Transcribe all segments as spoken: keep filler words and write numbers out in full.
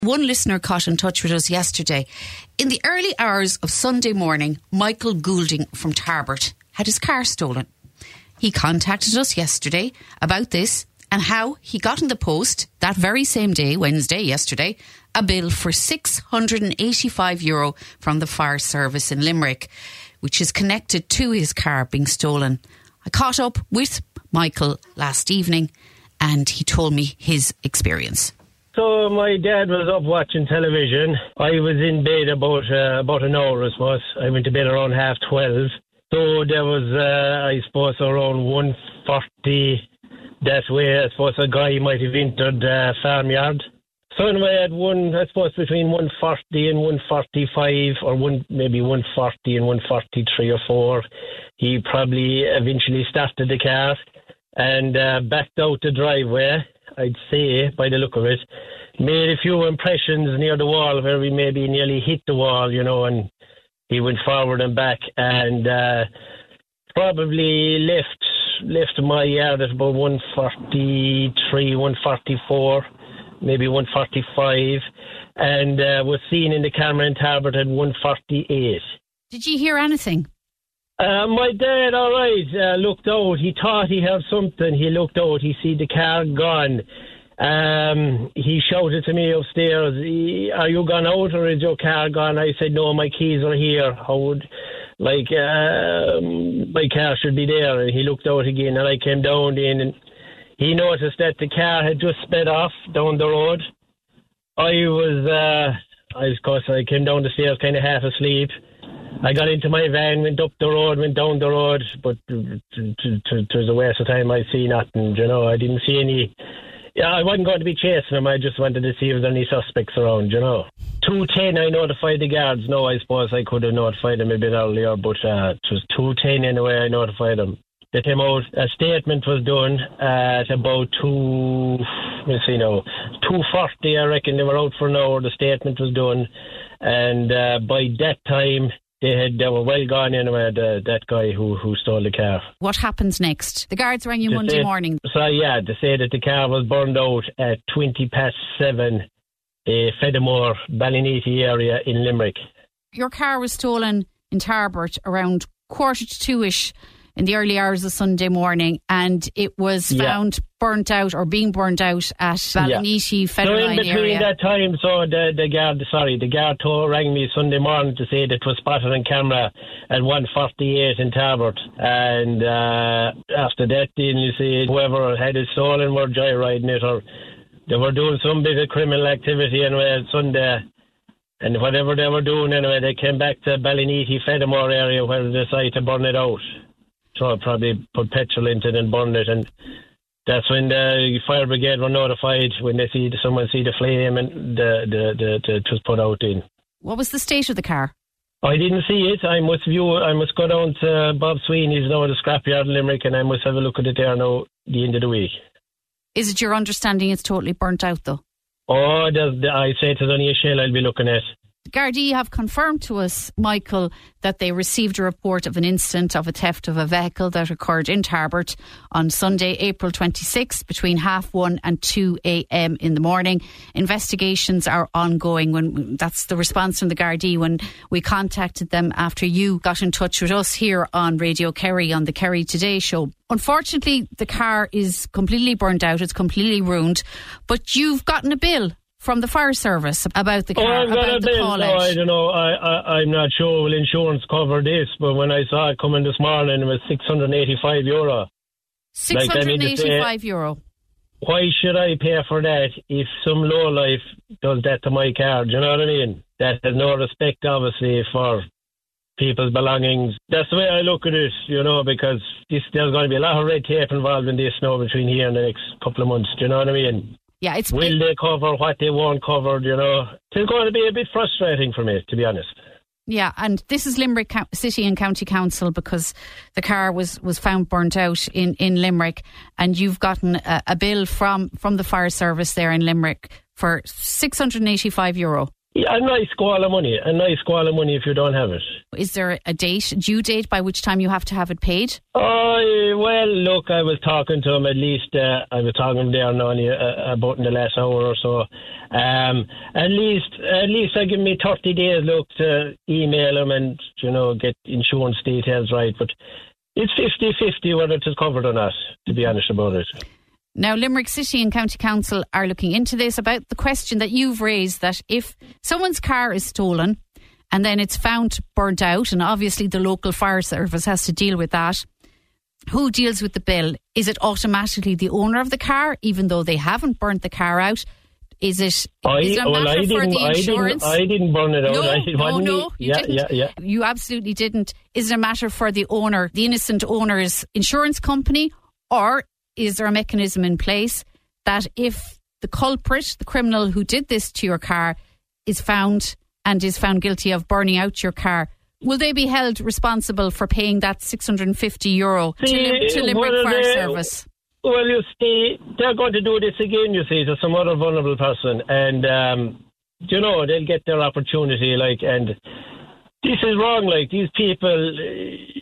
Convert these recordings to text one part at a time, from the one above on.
One listener got in touch with us yesterday. In the early hours of Sunday morning, Michael Goulding from Tarbert had his car stolen. He contacted us yesterday about this and how he got in the post that very same day, Wednesday, yesterday, a bill for six hundred eighty-five euro from the fire service in Limerick, which is connected to his car being stolen. I caught up with Michael last evening and he told me his experience. So my dad was up watching television. I was in bed about uh, about an hour, I suppose. I went to bed around half twelve. So there was, uh, I suppose, around one forty that way. I suppose a guy might have entered the uh, farmyard. So anyway, I had one, I suppose, between one forty and one forty-five, or one maybe one forty and one forty-three or four. He probably eventually started the car and uh, backed out the driveway, I'd say, by the look of it. Made a few impressions near the wall where we maybe nearly hit the wall, you know, and he went forward and back and uh, probably left left my yard at about one forty-three, one forty-four, maybe one forty-five, and uh, was seen in the camera in Tarbert at one forty-eight. Did you hear anything? Uh, my dad, all right, uh, looked out. He thought he heard something. He looked out. He see the car gone. Um, he shouted to me upstairs, "Are you gone out or is your car gone?" I said, "No, my keys are here. How would, like, uh, my car should be there." And he looked out again, and I came down in, and he noticed that the car had just sped off down the road. I was, uh, I was, of course, I came down the stairs kind of half asleep. I got into my van, went up the road, went down the road, but it was a waste of time. I see nothing, you know. I didn't see any. Yeah, I wasn't going to be chasing him. I just wanted to see if there were any suspects around, you know. two ten, I notified the guards. No, I suppose I could have notified them a bit earlier, but uh, it was two ten anyway, I notified them. They came out, a statement was done at about two, let's see now, two forty, I reckon they were out for an hour, the statement was done, and uh, by that time, They had they were well gone anyway, the, that guy who, who stole the car. What happens next? The guards rang you they Monday say, morning. So yeah, they say that the car was burned out at twenty past seven, uh, Fedamore, Ballineety area in Limerick. Your car was stolen in Tarbert around quarter to two-ish in the early hours of Sunday morning, and it was found yeah. burnt out or being burnt out at Ballineety, yeah. Federal area. So in between area. that time, so the, the guard, sorry, the guard told, rang me Sunday morning to say that it was spotted on camera at one forty-eight in Tarbert. And uh, after that, then you see whoever had it stolen were joyriding it, or they were doing some bit of criminal activity anyway on Sunday. And whatever they were doing anyway, they came back to Ballineety, Fedamore area where they decided to burn it out. So I probably put petrol into it and burned it, and that's when the fire brigade were notified when they see someone see the flame and the the, the, the it was put out in. What was the state of the car? I didn't see it. I must view. I must go down to Bob Sweeney's now, the scrapyard in Limerick, and I must have a look at it there now the end of the week. Is it your understanding it's totally burnt out though? Oh, there's, I say there's only a shell I'll be looking at. Gardaí have confirmed to us, Michael, that they received a report of an incident of a theft of a vehicle that occurred in Tarbert on Sunday, April twenty-sixth, between half one and two a.m. in the morning. Investigations are ongoing. When that's the response from the Gardaí when we contacted them after you got in touch with us here on Radio Kerry on the Kerry Today show. Unfortunately, the car is completely burnt out. It's completely ruined. But you've gotten a bill from the fire service about the car, oh, I've got about a the bill. call No, out. I don't know. I, I, I'm not sure will insurance cover this, but when I saw it coming this morning, it was six hundred eighty-five euro. six hundred eighty-five euro. Why should I pay for that if some lowlife does that to my car? Do you know what I mean? That has no respect, obviously, for people's belongings. That's the way I look at it, you know, because this, there's going to be a lot of red tape involved in this now between here and the next couple of months. Do you know what I mean? Yeah, it's Will they cover what they won't cover, you know? It's going to be a bit frustrating for me, to be honest. Yeah, and this is Limerick City and County Council because the car was, was found burnt out in, in Limerick, and you've gotten a, a bill from, from the fire service there in Limerick for six hundred eighty-five euro. Yeah, a nice squall of money, a nice squall of money if you don't have it. Is there a date, a due date by which time you have to have it paid? Oh, well, look, I was talking to him at least, uh, I was talking there now uh, about in the last hour or so. Um, at least, at least I give me thirty days, look, to email him and, you know, get insurance details right. But it's fifty-fifty whether it's covered or not, to be honest about it. Now, Limerick City and County Council are looking into this about the question that you've raised, that if someone's car is stolen and then it's found burnt out, and obviously the local fire service has to deal with that, who deals with the bill? Is it automatically the owner of the car, even though they haven't burnt the car out? Is it, I, is it a well, matter I for the I insurance? Didn't, I didn't burn it out. No, I, no, no, you yeah, didn't. Yeah, yeah. You absolutely didn't. Is it a matter for the owner, the innocent owner's insurance company, or is there a mechanism in place that if the culprit, the criminal who did this to your car, is found and is found guilty of burning out your car, will they be held responsible for paying that six hundred fifty euro see, to, Lim- to Limerick well, Fire they, Service? Well, you see, they're going to do this again, you see, to some other vulnerable person. And, um, you know, they'll get their opportunity, like, and this is wrong, like, these people... Uh,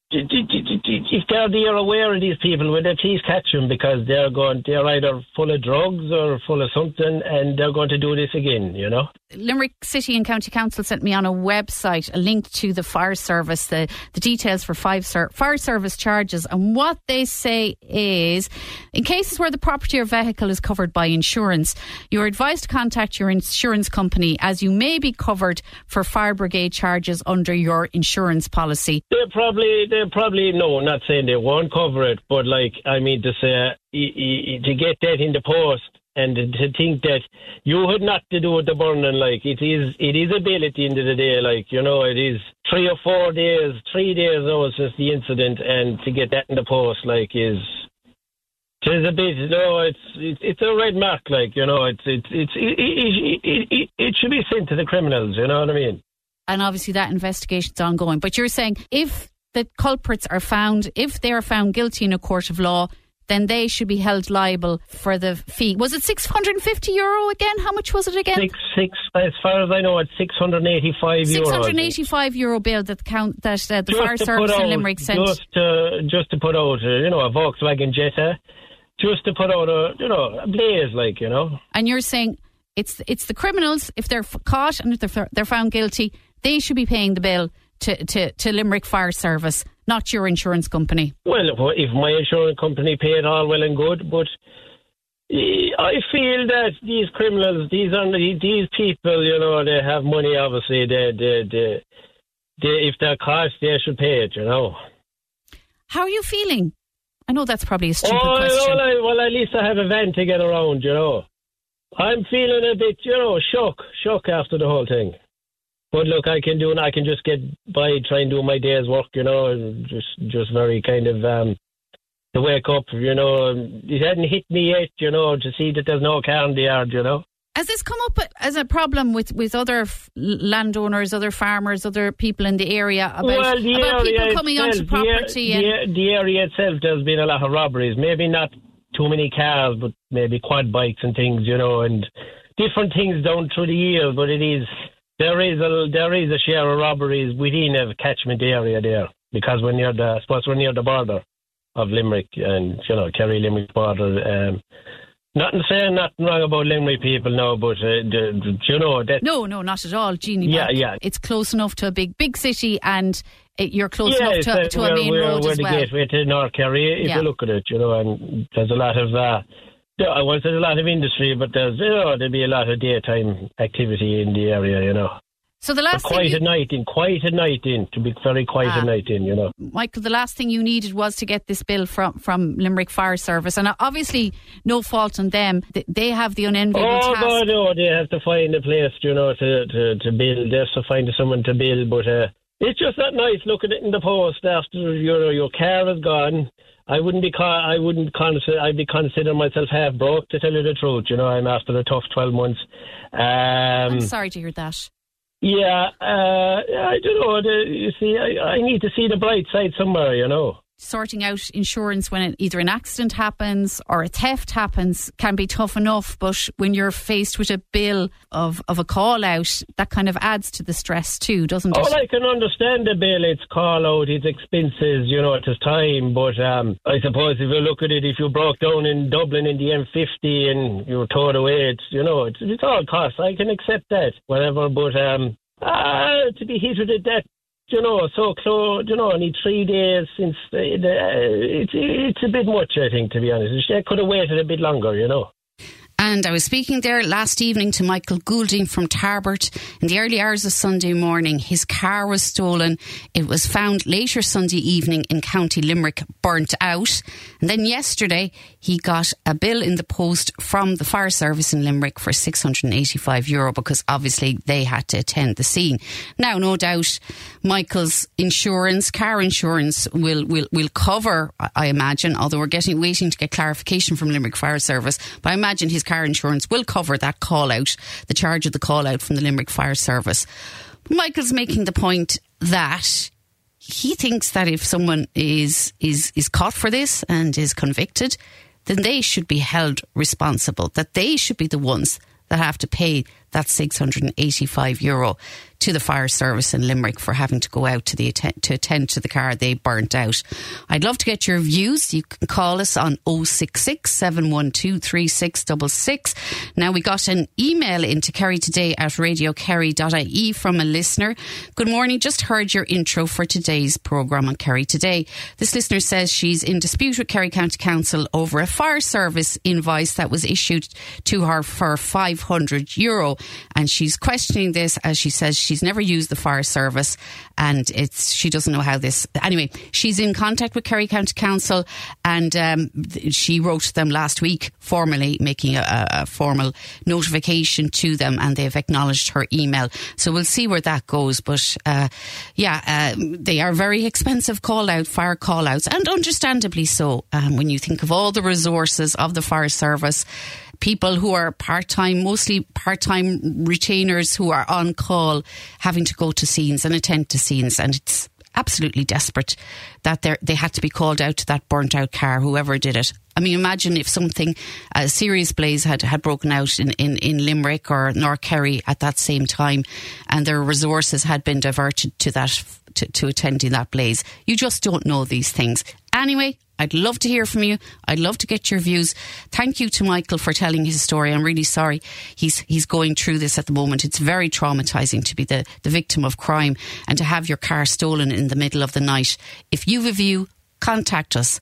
if they're, they're aware of these people, will they please catch them, because they're going, they're either full of drugs or full of something, and they're going to do this again, you know. Limerick City and County Council sent me on a website a link to the fire service, the, the details for five ser- fire service charges, and what they say is, in cases where the property or vehicle is covered by insurance, you're advised to contact your insurance company, as you may be covered for fire brigade charges under your insurance policy. They probably, they probably, no, not saying they won't cover it, but like, I mean to say, to get that in the post, and to think that you had not to do with the burning, like, it is it is a bill at the end of the day, like, you know, it is three or four days, three days now since the incident, and to get that in the post, like, is, it is a bit, you know, it's, it's, it's a red mark, like, you know, it's, it's, it's, it, it, it, it, it should be sent to the criminals, you know what I mean? And obviously that investigation's ongoing, but you're saying if the culprits are found, if they are found guilty in a court of law, then they should be held liable for the fee. Was it six hundred fifty euro again? How much was it again? Six, six, as far as I know, it's six hundred eighty-five euro. six hundred eighty-five euro bill that count that uh, the just fire service out, in Limerick sent. Just to, just to put out, uh, you know, a Volkswagen Jetta, just to put out a, you know, a blaze, like, you know. And you're saying it's it's the criminals, if they're caught and if they're, they're found guilty, they should be paying the bill to, to, to Limerick Fire Service, not your insurance company. Well, if my insurance company pay it, all well and good, but I feel that these criminals, these these people, you know, they have money, obviously, they, they, they, they, if they're caught, they should pay it, you know. How are you feeling? I know that's probably a stupid oh, question. Well, I, well, at least I have a van to get around, you know. I'm feeling a bit, you know, shook, shook after the whole thing. But look, I can do, I can just get by, try and do my day's work, you know, and just, just very kind of um, to wake up, you know. It hadn't hit me yet, you know, to see that there's no car in the yard, you know. Has this come up as a problem with, with other f- landowners, other farmers, other people in the area about, well, the about people area coming itself, onto property? The, and the, the area itself, there's been a lot of robberies. Maybe not too many cars, but maybe quad bikes and things, you know, and different things down through the years. But it is, there is a there is a share of robberies within a catchment area there, because we're near the, I suppose we're near the border of Limerick and, you know, Kerry-Limerick border. Um, Nothing saying nothing wrong about Limerick people now, but uh, the, the, you know that. No, no, not at all, Jeannie. Yeah, Park. yeah. It's close enough to a big, big city, and it, you're close yeah, enough to, uh, to we're, a main we're, road we're as the well. gateway to North Kerry, if yeah. you look at it, you know, and there's a lot of. Uh, I won't say there's a lot of industry, but there's, you know, there'll be a lot of daytime activity in the area, you know. So the last but quiet thing you, at night in, quiet at night in, to be very quiet ah, at night in, you know. Michael, the last thing you needed was to get this bill from, from Limerick Fire Service, and obviously no fault on them. They have the unenviable oh, task. Oh, no, they have to find a place, you know, to, to, to build. They have to find someone to build, but uh, it's just not nice looking at it in the post after your your car is gone. I wouldn't be, I wouldn't consider, I'd be considering myself half broke, to tell you the truth. You know, I'm after a tough twelve months. Um, I'm sorry to hear that. Yeah, uh, I don't know. The, you see, I, I need to see the bright side somewhere, you know. sorting out insurance when it, either an accident happens or a theft happens can be tough enough, but when you're faced with a bill of, of a call out, that kind of adds to the stress too, doesn't it? Oh, I can understand the bill, it's call out, it's expenses, you know, it is time, but um, I suppose if you look at it, if you broke down in Dublin in the M fifty and you were towed away, it's, you know, it's, it's all costs, I can accept that, whatever, but um, uh, to be hit with it that, you know, so close, you know, only three days since the, the, it's it's a bit much, I think, to be honest. I could have waited a bit longer, you know. And I was speaking there last evening to Michael Goulding from Tarbert. In the early hours of Sunday morning, his car was stolen. It was found later Sunday evening in County Limerick, burnt out. And then yesterday, he got a bill in the post from the fire service in Limerick for six hundred eighty-five euro because obviously they had to attend the scene. Now, no doubt, Michael's insurance, car insurance, will will will cover, I imagine, although we're getting waiting to get clarification from Limerick Fire Service. But I imagine his car insurance will cover that call out, the charge of the call out from the Limerick Fire Service. Michael's making the point that he thinks that if someone is is is caught for this and is convicted, then they should be held responsible, that they should be the ones that have to pay that six hundred eighty-five euro to the fire service in Limerick for having to go out to the atten- to attend to the car they burnt out. I'd love to get your views. You can call us on oh six six, seven one two, three six six six. Now, we got an email into Kerry Today at radio kerry dot I E from a listener. Good morning. Just heard your intro for today's programme on Kerry Today. This listener says she's in dispute with Kerry County Council over a fire service invoice that was issued to her for five hundred euro. And she's questioning this, as she says she's never used the fire service and it's she doesn't know how this... Anyway, she's in contact with Kerry County Council and um, she wrote them last week formally, making a, a formal notification to them, and they've acknowledged her email. So we'll see where that goes. But uh, yeah, uh, they are very expensive call-out, fire call-outs, and understandably so um, when you think of all the resources of the fire service. People who are part-time, mostly part-time retainers who are on call, having to go to scenes and attend to scenes. And it's absolutely desperate that they they had to be called out to that burnt-out car, whoever did it. I mean, imagine if something, a serious blaze had, had broken out in, in, in Limerick or North Kerry at that same time, and their resources had been diverted to that, to, to attending that blaze. You just don't know these things. Anyway, I'd love to hear from you. I'd love to get your views. Thank you to Michael for telling his story. I'm really sorry he's he's going through this at the moment. It's very traumatising to be the, the victim of crime and to have your car stolen in the middle of the night. If you've a view, contact us